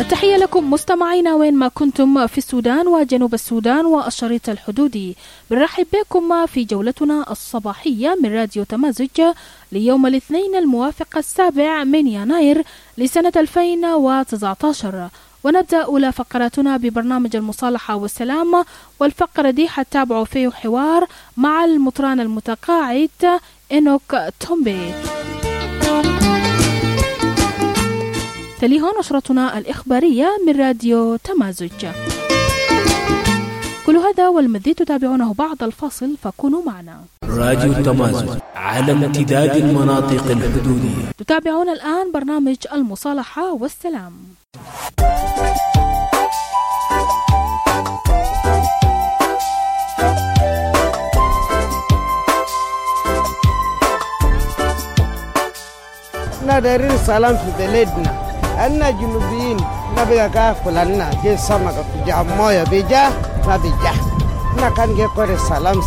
تحية لكم مستمعينا وين ما كنتم في السودان وجنوب السودان والشريط الحدودي. بنرحب بكم في جولتنا الصباحية من راديو تمازج ليوم الاثنين الموافق 7 يناير لسنة 2019. ونبدأ أولى فقراتنا ببرنامج المصالحة والسلام، والفقرة دي حتتابعوا فيه حوار مع المطران المتقاعد إنوك تومبي. تليها نشرتنا الإخبارية من راديو تمازج. كل هذا والمزيد تتابعونه بعد الفاصل، فكونوا معنا. راديو تمازج على امتداد المناطق الحدودية. تتابعون الآن برنامج المصالحة والسلام. نادرين سلام في بلدنا. أنا جنوبيين نبي كافل أنا جي سمك في جامويا بيجا ما بيجا. أنا كان جي كوري سلام.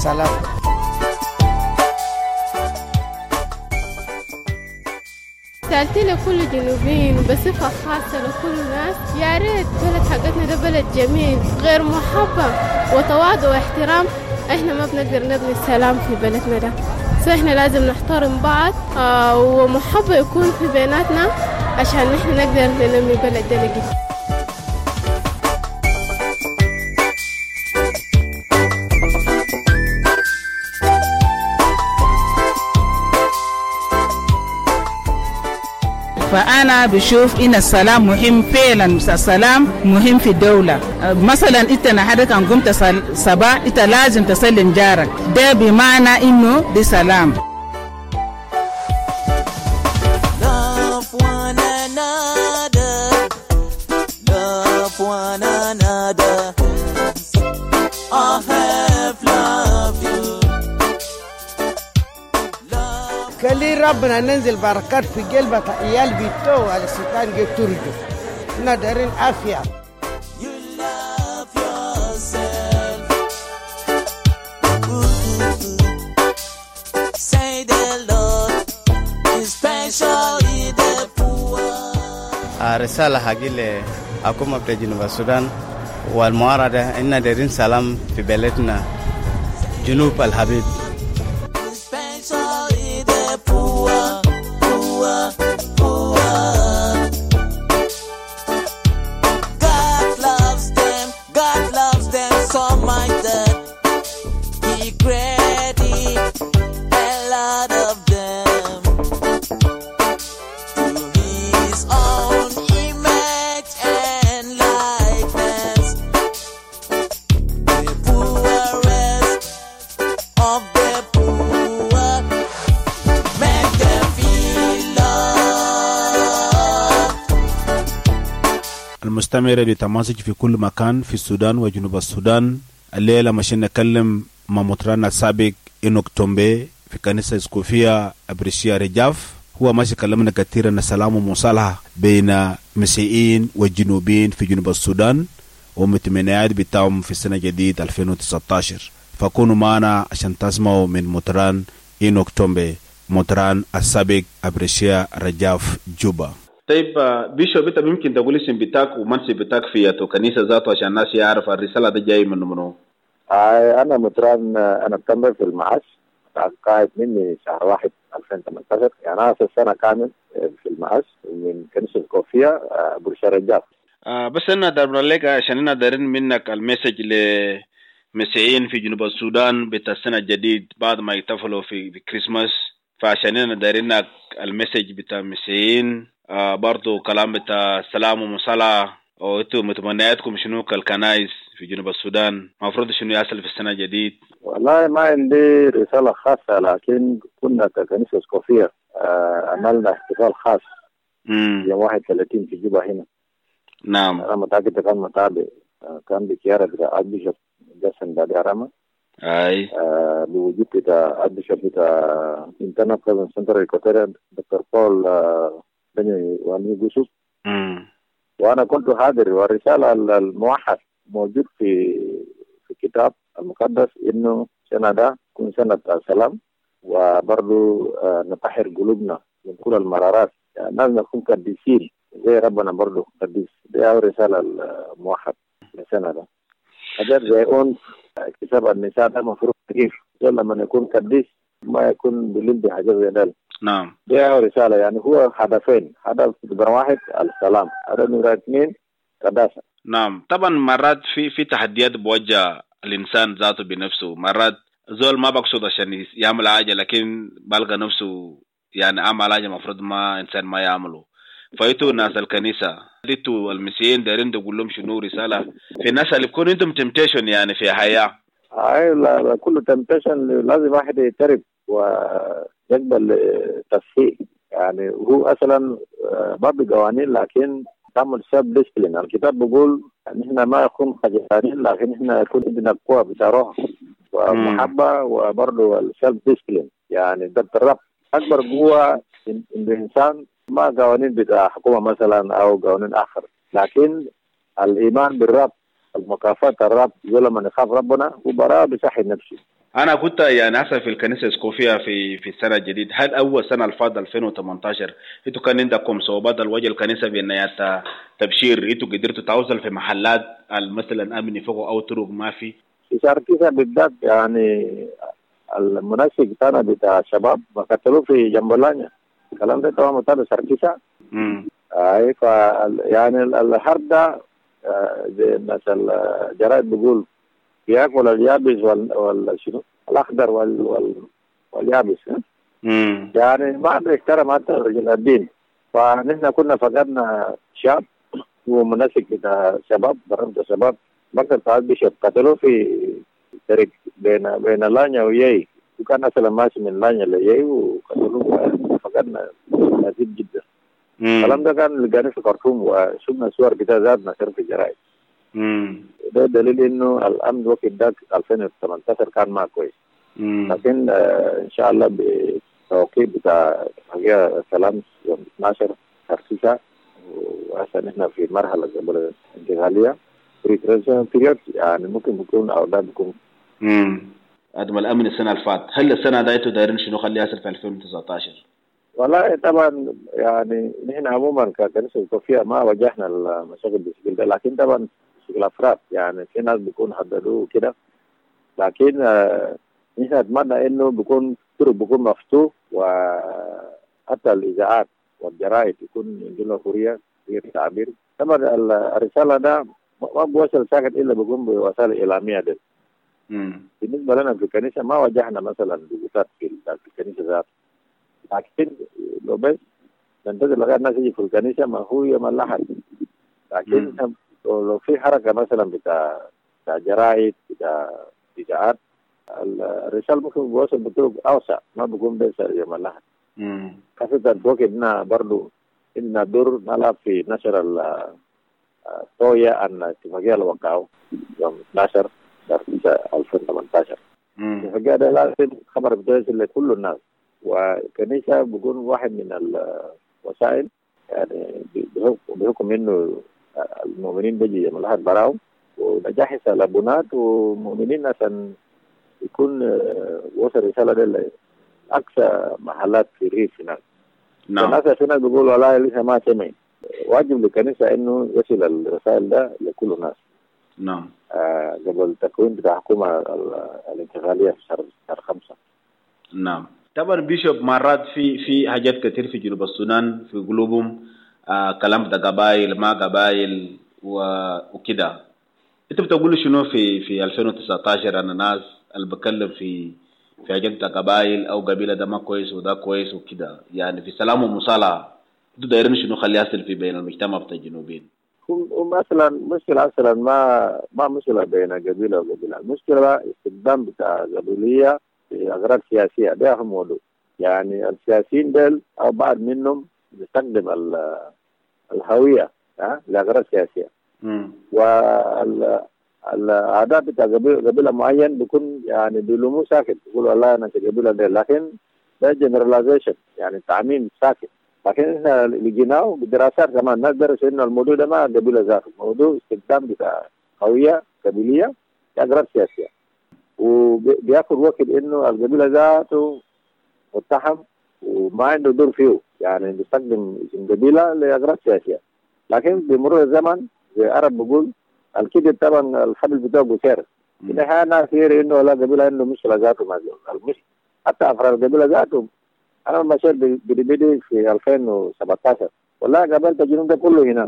سألتي لكل جنوبيين بصفة خاصة لكل الناس، يا ريت بلد حقتنا ده بلد جميل غير محبة وتواضع واحترام. احنا ما بنقدر نبني السلام في بلدنا ده، فاحنا لازم نحترم بعض ومحبة يكون في بيناتنا عشان نحن نقدر ننمي بلد ده لقيت. فأنا بشوف إن السلام مهم فعلا. السلام مهم في الدولة. مثلا إنت نحدك أن قمت صباح إنت لازم تسلم جارك، ده بمعنى إنه دي سلام. كلي ربنا ننزل بركات في قلبك عيال بيتو على السكان جتورجو. نادرين عافية. رسالة حقيقة حكومة جنوب السودان والمعارضة إن نادرين سلام في بلدنا جنوب الحبيب. المستمرة لتماسك في كل مكان في السودان وجنوب السودان. الليلة مشان نكلم مع مطران السابق إنوك تومبي في كنيسة اسكوفية أبريشيا رجاف. هو ماشي كلمنا كثير عن السلام ومصالحة بين مسيحيين والجنوبيين في جنوب السودان ومتمنيات بتاعهم في السنة جديد 2019. فكونوا معنا عشان تسمعوا من مطران إنوك تومبي مطران السابق أبريشيا رجاف جوبا. طيب بيشو بيتا ممكن تقول اسم بتاعك ومنصب بتاعك في كنيسة ذاته عشان الناس يعرف الرسالة دي جاي منه؟ أنا مطران أنا بتمر في المعاش قاعد مني شهر 1 2018. يعني أنا في السنة كامل في المعاش من كنيسة الكوفية برشا رجاف. بس أنا دارنا لك عشان أنا دارين منك المسج لمسيحيين في جنوب السودان بتاع السنة الجديد بعد ما يحتفلوا في كريسماس، فعشان أنا دارينك المسج بتاع مسيحيين برضو كلام بتاع سلام ومصالحة، وانتو متمنياتكم شنو كالكنايس في جنوب السودان المفروض شنو يحصل في السنة الجديد؟ والله ما عندي رسالة خاصة، لكن كنا ككنيسة اسكوفية عملنا احتفال خاص يوم 31 في جوبا هنا. نعم. أنا متأكد كان متابع، كان بكيارة بتاع أربيشوب جاسم دادي عرامة أي بوجود بتاع أربيشوب بتاع إنترنال بريزن سنتر إيكوتوريا دكتور بول بني واني جوسوف. وأنا كنت حاضر، والرسالة الموحد موجود في الكتاب المقدس إنه سنة ده كون سنة سلام، وبرضو نطهر قلوبنا من كل المرارات. يعني لازم نكون قديسين زي ربنا برضه قديس. دي رسالة الموحد لسنة ده. حاجات زي أنس اكتساب النساء ده مفروض كيف لما يكون قديس ما يكون بلد حاجات زي ده. نعم. دي رسالة يعني هو هدفين، هدف نمرة واحد السلام، هدف نمرة 2 قداسة. نعم. طبعا مرات في تحديات بوجه الإنسان ذاته بنفسه، مرات زول ما بقصد عشان يعمل حاجة لكن بلغى نفسه يعني عمل حاجة مفروض ما إنسان ما يعمله. فايتوا ناس الكنيسة ديتوا المسيحيين دايرين تقول لهم شنو رسالة في الناس اللي بيكون انتم تمتيشن يعني في حياة. لا كل تمتيشن لازم واحد يترك ويقبل تصحيح. يعني هو اصلا ما بقوانين لكن تعمل سب ديسبلين. الكتاب بيقول ان احنا ما يكون خجلانين لكن احنا يكون عندنا قوة بتاع روح ومحبة وبرضه السب ديسبلين. يعني ده الرب اكبر قوة عند الانسان، ما قوانين بتاع حكومة مثلا او قوانين اخر، لكن الايمان بالرب، المكافأة الرب. يقول لما نخاف ربنا وبراء بصحي نفسي. انا كنت يعني هسه في الكنيسه اسكوفيا في السنه الجديد. هل اول سنه الفاضل 2018 انتوا كان عندكم صعوبات الوجه الكنيسه بانيات تبشير؟ انتوا قدرتوا توصل في محلات مثلا امن فوق او طرق ما في ساركيسا بالذات؟ يعني المنسق بتاعنا بتاع الشباب ما قتلوه في جنبولانيا. الكلام ده طبعا متابع ساركيسا. اي يعني الحرب ده زي الناس الجرايد بيقول بياكل اليابس شنو الاخضر واليابس. يعني ما بيحترم حتى رجل الدين. فنحن كنا فقدنا شاب ومنسق بتاع شباب، برنامج الشباب مكتب تعال بيشوف قتلوه في طريق بين لانيا وياي، وكان اصلا ماشي من لانيا لياي وقتلوه. فقدنا عديد جدا. الكلام ده كان لقاني في خرطوم وشفنا صور بتاع ذات نشر في الجرائد. ده دليل انه الامن وقت ده 2018 كان ما كويس. لكن ان شاء الله بالتوقيت بتاع حاجه سلام يوم 12 ترسيسه، وعشان احنا في مرحله قبل الانتقاليه بريتريشن بيريود، يعني ممكن يكون او ده بيكون عدم الامن السنه اللي فاتت. هل السنه دايتو دايرين شنو خلي يصل في 2019؟ والله طبعا يعني نحن عموما ككنيسه اسكوفيا ما واجهنا المشاكل بالشكل ده، لكن طبعا شكل افراد يعني في ناس بيكون حددوه كده، لكن نحن نتمنى انه بيكون طرق بيكون مفتوح، وحتى الاذاعات والجرائد يكون عندنا حريه في التعبير. طبعا الرساله ده ما بوصل ساكت الا بيكون بوسائل اعلاميه ده. بالنسبه لنا في الكنيسه ما واجهنا مثلا ضغوطات في الكنيسه ذاتها، لكن لو بس ننتظر لغايه الناس يجي في الكنيسه ما هو يوم الاحد. لكن لو في حركه مثلا بتاع جرائد بتاع اذاعات، الرساله ممكن بيوصل بطرق اوسع، ما بيكون بس يوم الاحد. خاصه وقتنا برضه إن دور نلعب في نشر الطوية أن اتفاقية الوقعوا يوم 12 2018. الاتفاقية ده لازم خبر بتوصل لكل الناس، وكنيسة بيكون واحد من الوسائل يعني بحكم إنه المؤمنين بيجي يوم الأحد براهم، ونجاح الابونات ومؤمنين عشان يكون وصل رسالة ده لأقصى محلات في الريف هناك. الناس هنا بيقولوا والله لسه ما سمع. واجب للكنيسة إنه يصل الرسائل ده لكل الناس. نعم. قبل التكوين بتاع الحكومة الانتقالية في شهر 5. نعم. طبعا بيشوب مرات في حاجات كتير في جنوب السودان في قلوبهم كلام ده قبائل ما قبائل وكده. انت بتقول شنو في 2019 انا ناس اللي بتكلم في حاجات ده قبائل او قبيله ده ما كويس وده كويس وكده، يعني في سلام ومصالحه انتوا دايرين شنو خلي يصل في بين المجتمع بتاع الجنوبيين؟ مثلا مشكله اصلا ما مشكله بين قبيله وقبيله، المشكله استخدام بتاع قبليه في اغراض سياسيه. ده اهم موضوع. يعني السياسيين دول او بعض منهم بيستخدم الهويه لاغراض سياسيه. العادات بتاع قبيله معين بيكون يعني بيلوموه ساكت، يقول والله انا في قبيله دي، لكن ده جنراليزيشن يعني تعميم ساكت. لكن احنا لقيناه بدراسات كمان الناس درسوا انه الموضوع ده ما قبيله ذاته، موضوع استخدام بتاع هويه قبليه لاغراض سياسيه، وبياخذ وقت انه القبيله ذاته متهم وما عنده دور فيه، يعني بيستخدم اسم قبيله لاغراض سياسيه. لكن بمرور الزمن زي العرب بقول الكذب طبعا الحبل بتاعه قصير. إذا كان ناس يرى إنه ولا قبيلة إنه مشكلة ذاته ما المش حتى أفراد القبيلة ذاته. أنا مشيت بدي في 2017 والله قابلت الجنوب ده كله هنا.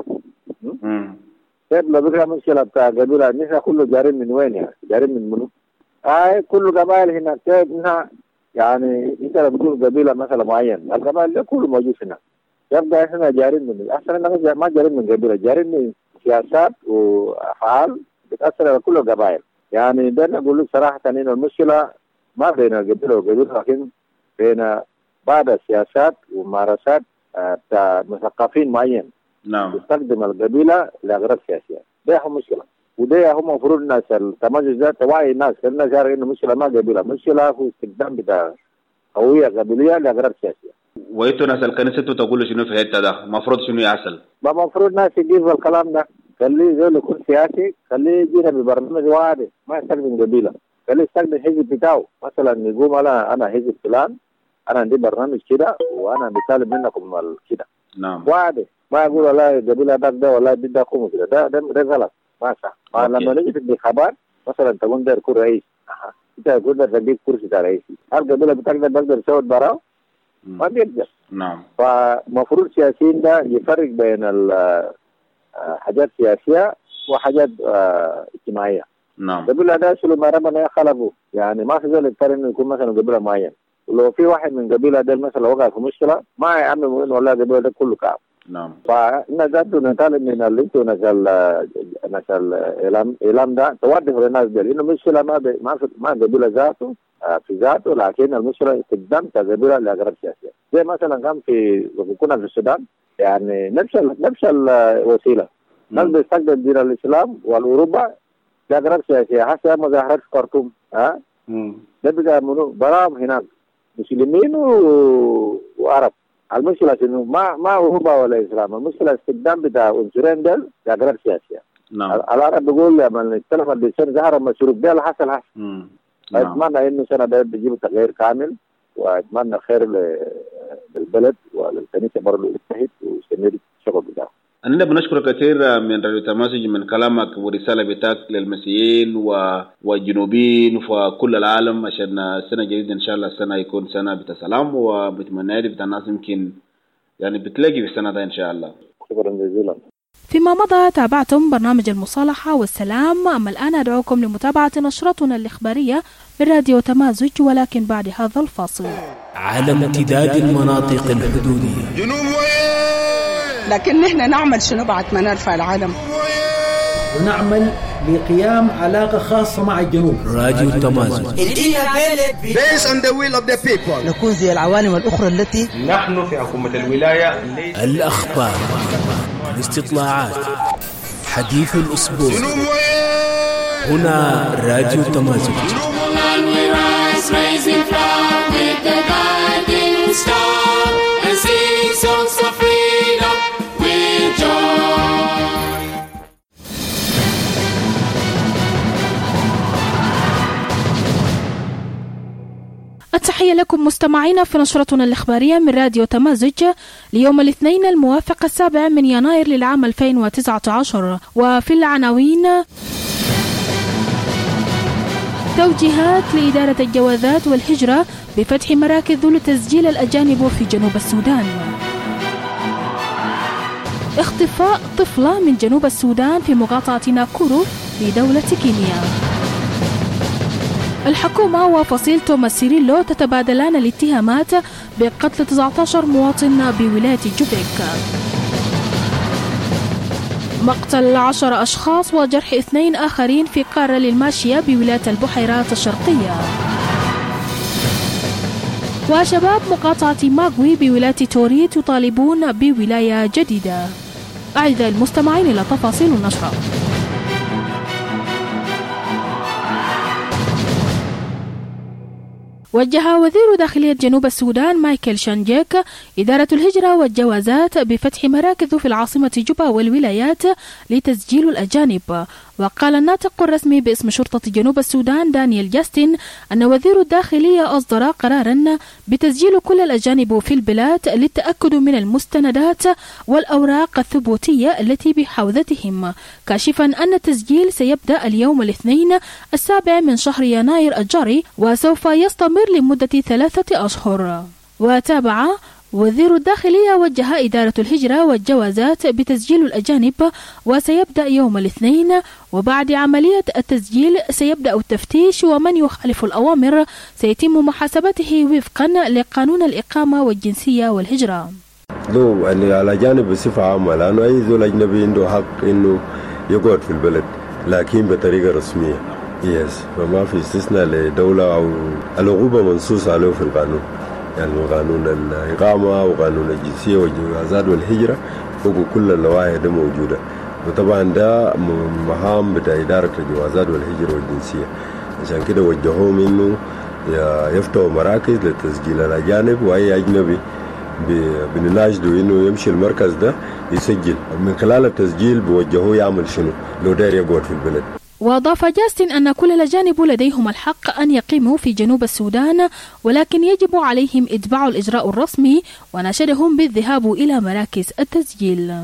كيف لو بكرة مشكلة بتاع قبيلة الناس كله جارين من وين يعني؟ جارين من منو؟ كل قبائل هنا كيف إنها يعني أنت لو بتقول قبيلة مثلا معين القبائل كله موجود هنا. يبقى إحنا جارين من أصلا الناس ما جارين من قبيلة جارين من سياسات وأفعال بتأثر على كل القبائل. يعني ده نقول لك صراحة إن المشكلة ما بين القبيلة والقبيلة لكن بين بعض السياسات وممارسات بتاع مثقفين معين. نعم. يستخدم القبيلة لأغراض سياسية. ده هو مشكلة. وده هم المفروض الناس التميز ده توعي الناس لأن جاري إنه مشكلة ما قبيلة مشكلة هو استخدام بتاع هوية قبلية لأغراض سياسية. وإنتوا ناس الكنيسة تقولوا شنو في الحتة ده؟ المفروض شنو يحصل؟ ما المفروض ناس يجيبوا الكلام ده. خليه زول يكون سياسي خليه يجينا ببرنامج واحد ما يستخدم قبيلة. خليه يستخدم حزب بتاعه مثلا يقوم أنا حزب فلان أنا عندي برنامج كده وأنا بطالب منكم كده. نعم. واحد ما يقول والله قبيلة ده والله بدكم كده ده غلط ما صح. لما نيجي في الانتخابات مثلا تقول ده يكون رئيس أنت يقول ده تجيب كرسي بتاع رئيس هل قبيلة بتقدر تسوي براء؟ ما بيقدر. نعم. فمفروض السياسيين ده يفرق بين حاجات سياسية وحاجات اجتماعية. نعم. قبيلة ده شلو ما ربنا خلقه يعني ما في زول يضطر انه يكون مثلا قبيلة معين ولو في واحد من قبيلة ده مثلا وقع في مشكلة ما يعمل انه والله قبيلة ده كله كعب. نعم. فإن ذاته نتعلم من اللي انتوا نسال اعلام ده توضح للناس ده لانه مشكلة ما قبيلة ذاته في ذاته لكن المشكلة استخدام كقبيلة لأغراض سياسية. زي مثلا كان كنا في السودان يعني نفس الوسيلة. ناس بيستخدم دين الإسلام والأوروبا لأغراض سياسية حتى مظاهرات في خرطوم ده بقى برام هناك مسلمين وعرب. المشكلة إنه ما أوروبا ولا إسلام المشكلة استخدام بتاع عنصرين دول لأغراض سياسية. نعم. العرب بيقول لما اختلف اللسان ظهر مشروب ده اللي حصل. أتمنى إنه سنة ده بيجيب تغيير كامل وأتمنى خير للبلد وللكنيسة برضه يجتهد ويستمر الشغل بتاعه. أنا بنشكر كثير من راديو تمازج من كلامك ورسالة بتاعك للمسيحيين والجنوبيين وكل العالم عشان السنة الجديدة إن شاء الله السنة يكون سنة بتسلام وبتمنى لي بتاع الناس يمكن يعني بتلاقي في السنة ده إن شاء الله. شكرا جزيلا. فيما مضى تابعتم برنامج المصالحة والسلام. أما الآن أدعوكم لمتابعة نشرتنا الإخبارية من راديو تمازج ولكن بعد هذا الفاصل. على امتداد المناطق الحدودية جنوب لكن نحن نعمل شنو بعد ما نرفع العلم ونعمل لقيام علاقة خاصة مع الجنوب. راديو تمازج based on the will of the people. نكون زي العوالم الأخرى التي نحن في حكومة الولاية. الأخبار الاستطلاعات حديث الأسبوع هنا راديو تمازج. التحية لكم مستمعينا في نشرتنا الإخبارية من راديو تمازج ليوم الاثنين الموافق 7 يناير للعام 2019. وفي العناوين: توجيهات لإدارة الجوازات والهجرة بفتح مراكز لتسجيل الأجانب في جنوب السودان. اختفاء طفلة من جنوب السودان في مقاطعة ناكورو في دولة كينيا. الحكومة وفصيل توماس سيريلو تتبادلان الاتهامات بقتل 19 مواطن بولاية جوبيك. مقتل 10 أشخاص وجرح 2 آخرين في قارة للماشية بولاية البحيرات الشرقية. وشباب مقاطعة ماغوي بولاية توريت يطالبون بولاية جديدة. أعزائي المستمعين إلى تفاصيل النشرة. وجه وزير داخلية جنوب السودان مايكل شانجيك إدارة الهجرة والجوازات بفتح مراكز في العاصمة جوبا والولايات لتسجيل الأجانب. وقال الناطق الرسمي باسم شرطة جنوب السودان دانيال جاستن أن وزير الداخلية أصدر قرارا بتسجيل كل الأجانب في البلاد للتأكد من المستندات والأوراق الثبوتية التي بحوزتهم، كاشفا أن التسجيل سيبدأ اليوم الاثنين 7 من شهر يناير الجاري وسوف يستمر لمدة 3 أشهر. وتابع وزير الداخلية وجه إدارة الهجرة والجوازات بتسجيل الأجانب وسيبدأ يوم الاثنين، وبعد عملية التسجيل سيبدأ التفتيش، ومن يخالف الأوامر سيتم محاسبته وفقا لقانون الإقامة والجنسية والهجرة. لو الأجانب بصفة عامة، لأنه أي زول أجنبي عنده حق إنه يقعد في البلد لكن بطريقة رسمية. فما في استثناء لدولة أو العقوبة منصوص عليه في القانون، يعني قانون الإقامة وقانون الجنسية والجوازات والهجرة وكل اللوائح دي موجودة. وطبعا ده مهام بتاع إدارة الجوازات والهجرة والجنسية، عشان كده وجهوهم إنه يفتحوا مراكز لتسجيل الأجانب، وأي أجنبي بنناشده إنه يمشي المركز ده يسجل. من خلال التسجيل بوجهوه يعمل شنو لو داير يقعد في البلد. وأضاف جاستن أن كل الأجانب لديهم الحق أن يقيموا في جنوب السودان، ولكن يجب عليهم إتباع الإجراء الرسمي، وناشدهم بالذهاب إلى مراكز التسجيل.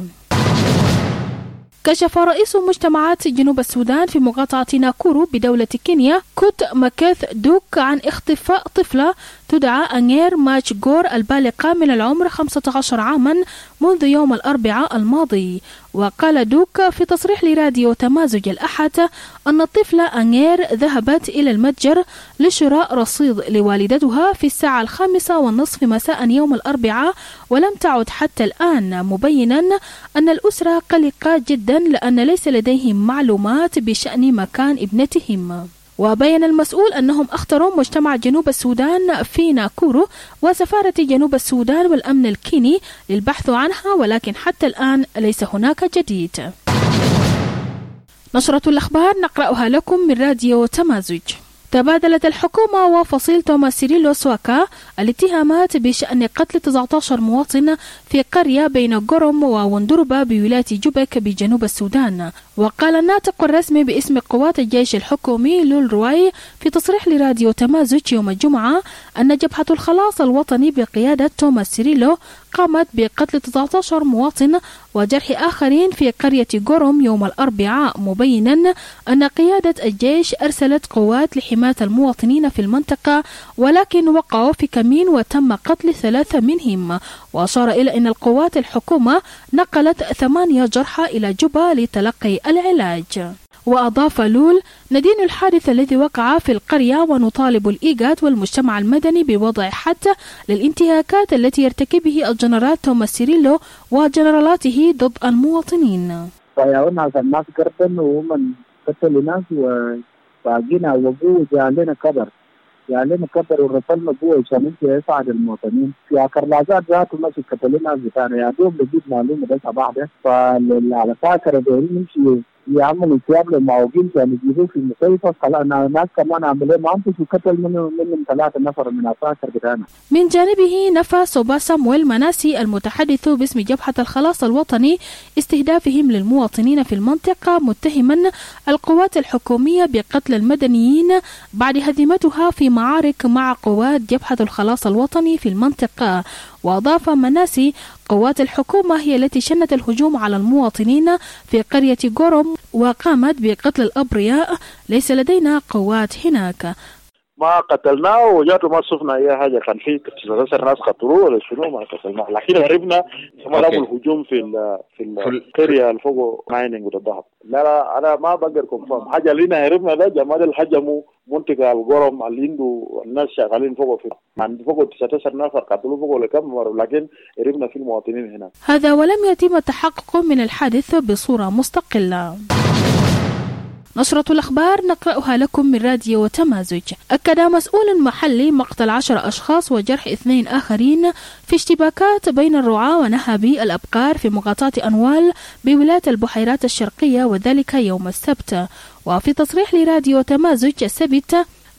كشف رئيس مجتمعات جنوب السودان في مقاطعة ناكورو بدولة كينيا كوت ماكيث دوك عن اختفاء طفلة تدعى أنير ماتش غور البالغة من العمر 15 عاما منذ يوم الأربعاء الماضي. وقال دوك في تصريح لراديو تمازج الأحد أن الطفلة أنير ذهبت إلى المتجر لشراء رصيد لوالدتها في الساعة 5:30 مساء يوم الأربعاء ولم تعد حتى الآن، مبينا أن الأسرة قلقة جدا لأن ليس لديهم معلومات بشأن مكان ابنتهم. وبين المسؤول أنهم اختاروا مجتمع جنوب السودان في ناكورو وسفارة جنوب السودان والأمن الكيني للبحث عنها، ولكن حتى الآن ليس هناك جديد. نشرة الأخبار نقرأها لكم من راديو تمازج. تبادلت الحكومة وفصيل توماس سيريلو سواكا الاتهامات بشأن قتل 19 مواطن في قرية بين غوروم ووندربا بولاية جوبك بجنوب السودان. وقال الناطق الرسمي باسم قوات الجيش الحكومي لول رواي في تصريح لراديو تمازج يوم الجمعة أن جبهة الخلاص الوطني بقيادة توماس سيريلو قامت بقتل 19 مواطن وجرح آخرين في قرية غوروم يوم الأربعاء، مبينا أن قيادة الجيش أرسلت قوات لحماية المواطنين في المنطقة، ولكن وقعوا في كمين وتم قتل 3 منهم. وأشار إلى أن القوات الحكومة نقلت 8 جرحى إلى جوبا لتلقي العلاج. وأضاف لول: ندين الحادث الذي وقع في القرية ونطالب الإيجاد والمجتمع المدني بوضع حد للانتهاكات التي يرتكبه الجنرال توماس سيريلو وجنرالاته ضد المواطنين. فيعونا الناس قربا ومن قتلوا ناس وباقينا وقوة جعلنا كبر ورسلنا قوة عشان يساعد المواطنين. في كرلازات ذاته ماشي قتلنا بتاعنا يا دوب بجيب معلومة ده صباح ده، فعلى فاكر دورين نمشي يعملوا ثياب للمعوقين كانوا يجيبوه في المستشفى. الناس كمان عملوا ما أنتوا قتل منهم 3 نفر من الفاكر بتاعنا. من جانبه نفى صوبا سامويل مناسي المتحدث باسم جبهة الخلاص الوطني استهدافهم للمواطنين في المنطقة، متهما القوات الحكومية بقتل المدنيين بعد هزيمتها في معارك مع قوات جبهة الخلاص الوطني في المنطقة. وأضاف مناسي: قوات الحكومة هي التي شنت الهجوم على المواطنين في قرية غوروم وقامت بقتل الأبرياء، ليس لدينا قوات هناك. ما قتلناه وجاته ما شفنا اي حاجه، كان في 19 ناس خطروه ولا شنو، ما قتلناه، لكن هربنا ثم لقوا الهجوم في القريه اللي فوق مايننج والذهب. لا انا ما بقدر كونفيرم حاجه لينا. هربنا ده جماعه اللي هجموا منطقه الغرم اللي عنده الناس شغالين فوق عند فوق 19 نفر قتلوا فوق ولا كم مره، لكن هربنا في المواطنين هنا. هذا ولم يتم التحقق من الحادث بصوره مستقله. نشرة الأخبار نقرأها لكم من راديو تمازج. أكد مسؤول محلي مقتل 10 أشخاص وجرح 2 آخرين في اشتباكات بين الرعاة ونهابي الأبقار في مقاطعة أنوال بولاية البحيرات الشرقية، وذلك يوم السبت. وفي تصريح لراديو تمازج السبت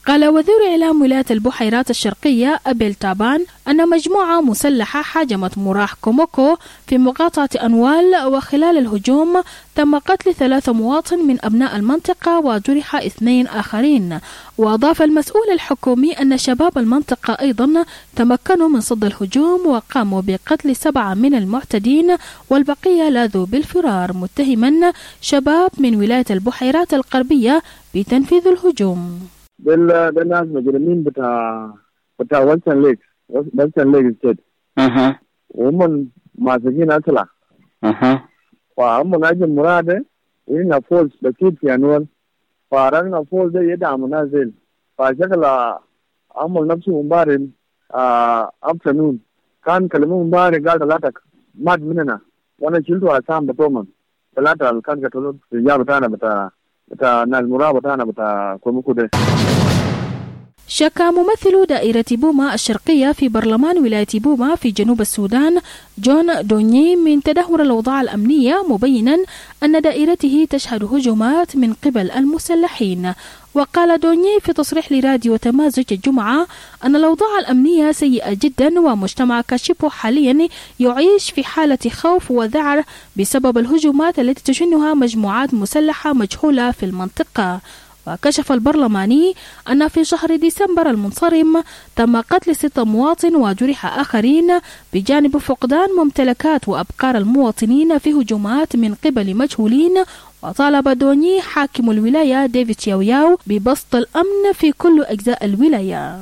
قال وزير إعلام ولاية البحيرات الشرقية أبيل تابان أن مجموعة مسلحة حاجمت مراح كوموكو في مقاطعة أنوال، وخلال الهجوم تم قتل 3 مواطن من أبناء المنطقة وجرح 2 آخرين. وأضاف المسؤول الحكومي أن شباب المنطقة أيضا تمكنوا من صد الهجوم وقاموا بقتل 7 من المعتدين، والبقية لاذوا بالفرار، متهما شباب من ولاية البحيرات الغربية بتنفيذ الهجوم. ده ناس مجرمين بتاع ويلسون ليك ستيت. وهم ماسكين أسلحة. وهم ناجي مراد إننا فولس بكيت في أنوال، فارغنا فولس ده يدعم نازل، فشكل عمل نفسه مبارد أفسنون كان كلمه مبارد قال ثلاثة مات مننا، وأنا شلته أسام بتومن ثلاثة كان قتلوا في الجاب بتاع ناس مراد بتاع كوموكو ده. شكى ممثل دائرة بوما الشرقية في برلمان ولاية بوما في جنوب السودان جون دوني من تدهور الأوضاع الأمنية، مبينا أن دائرته تشهد هجومات من قبل المسلحين. وقال دوني في تصريح لراديو تمازج الجمعة أن الأوضاع الأمنية سيئة جدا، ومجتمع كاشيبو حاليا يعيش في حالة خوف وذعر بسبب الهجومات التي تشنها مجموعات مسلحة مجهولة في المنطقة. وكشف البرلماني أن في شهر ديسمبر المنصرم تم قتل 6 مواطن وجرح آخرين، بجانب فقدان ممتلكات وأبقار المواطنين في هجومات من قبل مجهولين. وطالب دوني حاكم الولاية ديفيد ياوياو ببسط الأمن في كل أجزاء الولاية.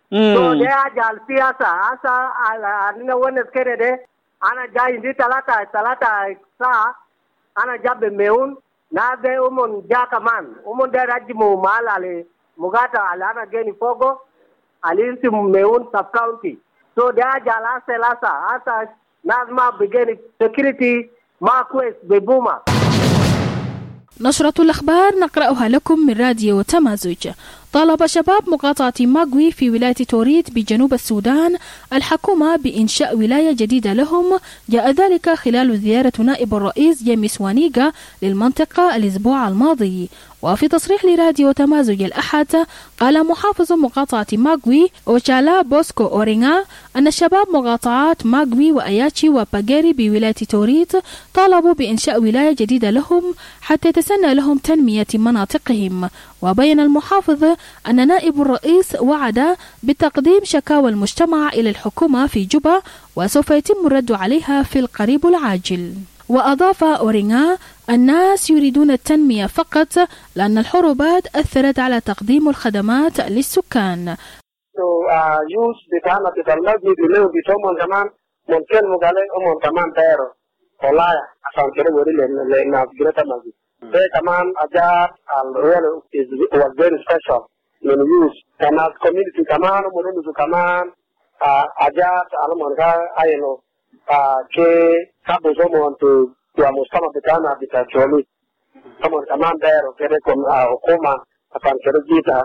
أنا جاي دي 3 ساعة أنا جاب ميون نادي أمون جا كمان أمون ده رجمو مال على مغاتا على أنا جاني فوقو على إنتي ميون سب كاونتي so ده جالا سلاسة أسا ناس ما بيجاني security ما كويس ببوما. نشرة الأخبار نقرأها لكم من راديو تمازج. طالب شباب مقاطعة ماغوي في ولاية توريت بجنوب السودان الحكومة بإنشاء ولاية جديدة لهم. جاء ذلك خلال زيارة نائب الرئيس جيمس وانيغا للمنطقة الأسبوع الماضي. وفي تصريح لراديو تمازج الأحد قال محافظ مقاطعة ماغوي أوشالا بوسكو أورينغا أن شباب مقاطعات ماغوي وأياتشي وباغيري بولاية توريت طالبوا بإنشاء ولاية جديدة لهم حتى يتسنى لهم تنمية مناطقهم. وبين المحافظ أن نائب الرئيس وعد بتقديم شكاوى المجتمع إلى الحكومة في جوبا، وسوف يتم الرد عليها في القريب العاجل. وأضاف أورينغا الناس يريدون التنمية فقط لأن الحروبات أثرت على تقديم الخدمات للسكان. يوز بتاعنا بتالمجي بلو بتومن كمان ممكن مقالي أمون كمان دايرو والله عشان كده وري لنا جريتا مجي ده كمان أجار الرول was very special من يوز كمان community كمان ومنو كمان أجار على منها أينو كي كابو زمون تو مستمع بتاعنا بتاعولي كمان كمان دايرو كده كم حكومة عشان كده جيتا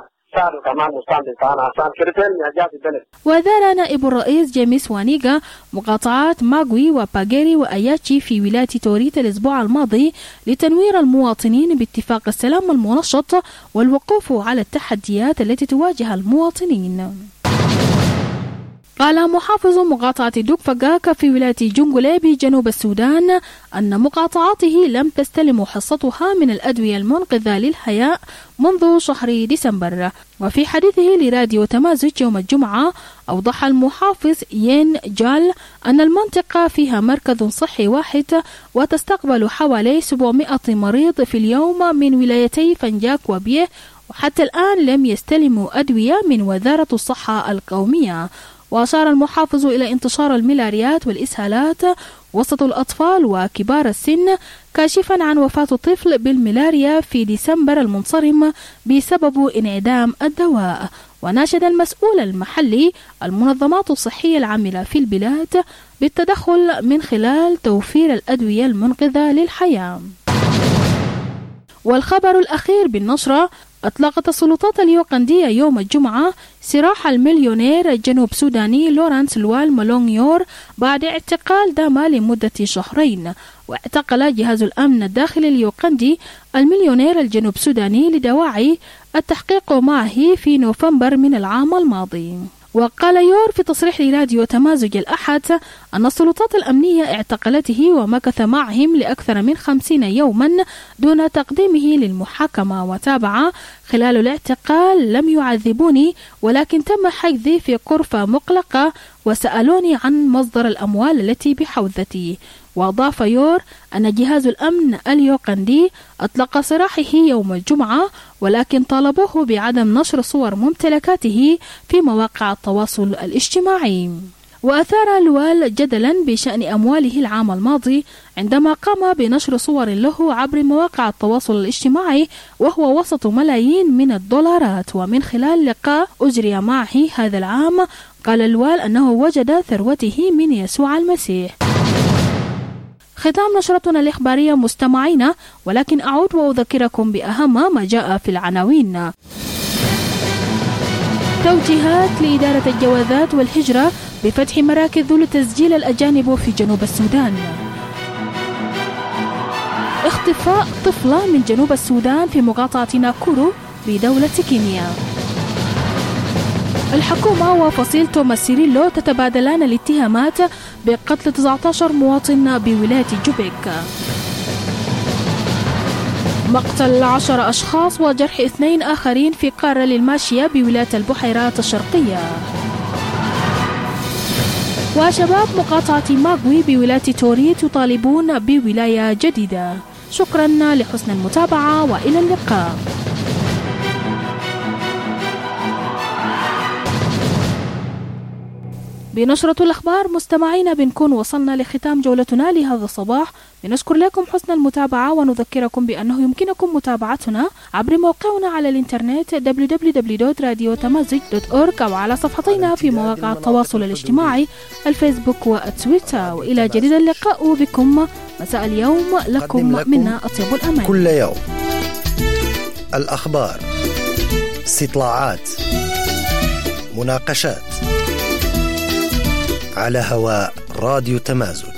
وزار نائب الرئيس جيمس وانيغا مقاطعات ماغوي وباغيري وأياتشي في ولاية توريت الأسبوع الماضي لتنوير المواطنين باتفاق السلام المنشط والوقوف على التحديات التي تواجه المواطنين. قال محافظ مقاطعة دوكفاغاكا في ولاية جونغولي بجنوب السودان أن مقاطعاته لم تستلم حصتها من الأدوية المنقذة للحياة منذ شهر ديسمبر. وفي حديثه لراديو تمازج يوم الجمعة أوضح المحافظ ين جال أن المنطقة فيها مركز صحي واحد وتستقبل حوالي 700 مريض في اليوم من ولايتي فنجاك وبيه، وحتى الآن لم يستلموا أدوية من وزارة الصحة القومية. وأشار المحافظ إلى انتشار الملاريات والإسهالات وسط الأطفال وكبار السن، كاشفا عن وفاة طفل بالملاريا في ديسمبر المنصرم بسبب انعدام الدواء. وناشد المسؤول المحلي المنظمات الصحية العاملة في البلاد بالتدخل من خلال توفير الأدوية المنقذة للحياة. والخبر الأخير بالنشرة أطلقت السلطات اليوغندية يوم الجمعة سراح المليونير الجنوب سوداني لورانس لوال مالونغيور بعد اعتقال دام لمدة شهرين. واعتقل جهاز الأمن الداخلي اليوغندي المليونير الجنوب سوداني لدواعي التحقيق معه في نوفمبر من العام الماضي. وقال يور في تصريح لراديو تمازج الأحد أن السلطات الأمنية اعتقلته ومكث معهم لأكثر من 50 يوما دون تقديمه للمحاكمة. وتابع: خلال الاعتقال لم يعذبوني، ولكن تم حجزي في غرفة مغلقة وسألوني عن مصدر الأموال التي بحوزتي. وأضاف يور أن جهاز الأمن اليوغندي أطلق سراحه يوم الجمعة، ولكن طالبوه بعدم نشر صور ممتلكاته في مواقع التواصل الاجتماعي. وأثار لوال جدلا بشأن أمواله العام الماضي عندما قام بنشر صور له عبر مواقع التواصل الاجتماعي وهو وسط ملايين من الدولارات. ومن خلال لقاء أجري معه هذا العام قال لوال أنه وجد ثروته من يسوع المسيح. ختام نشرتنا الإخبارية مستمعينا، ولكن أعود وأذكركم بأهم ما جاء في العناوين. توجيهات لإدارة الجوازات والهجرة بفتح مراكز لتسجيل الأجانب في جنوب السودان. اختفاء طفلة من جنوب السودان في مقاطعة ناكورو بدولة كينيا. الحكومة وفصيل توماس سيريلو تتبادلان الاتهامات بقتل 19 مواطن بولاية جوبيك. مقتل 10 أشخاص وجرح 2 آخرين في قارة للماشية بولاية البحيرات الشرقية. وشباب مقاطعة ماغوي بولاية توريت يطالبون بولاية جديدة. شكرا لحسن المتابعة وإلى اللقاء. بنشرة الأخبار مستمعينا بنكون وصلنا لختام جولتنا لهذا الصباح. بنشكر لكم حسن المتابعة ونذكركم بأنه يمكنكم متابعتنا عبر موقعنا على الإنترنت www.radiotamazic.org أو على صفحتنا في مواقع التواصل الاجتماعي الفيسبوك والتويتر. وإلى جديد اللقاء بكم مساء اليوم، لكم منا أطيب الأمان. كل يوم الأخبار، استطلاعات، مناقشات على هواء راديو تمازج.